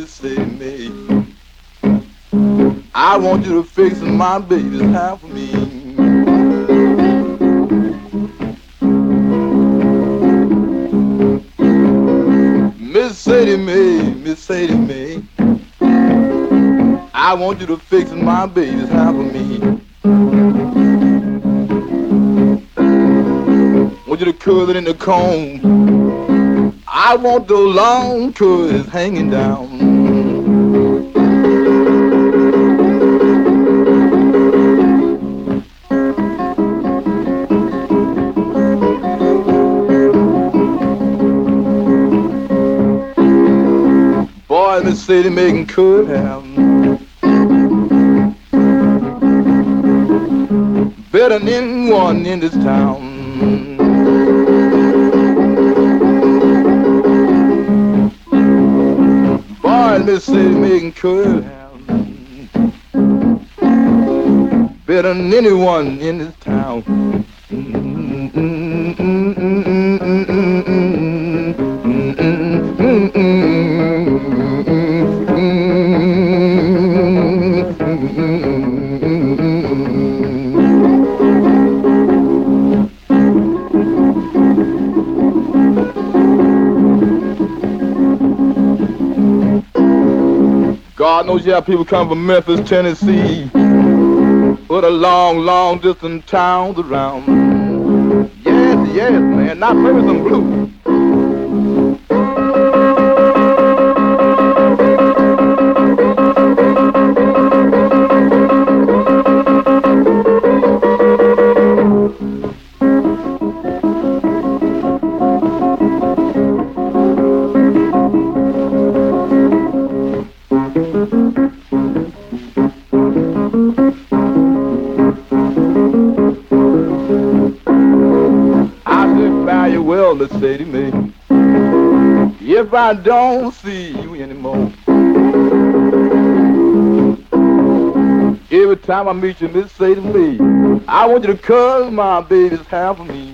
Miss Sadie Mae. I want you to fix my baby's hair for me. Miss Sadie Mae, Miss Sadie Mae, I want you to fix my baby's hair for me. I want you to curl it in the comb. I want those long curls hanging down. Boy, Miss Sadie making curl hair better than anyone in this town. Boy, Miss Sadie making curl hair better than anyone in this town. God knows you have people come from Memphis, Tennessee, for the long, long distance towns around. Yes, yes, man, not maybe some blues. Well, Miss Sadie Mae, if I don't see you anymore, every time I meet you, Miss Sadie Mae, I want you to curl my baby's hair for me.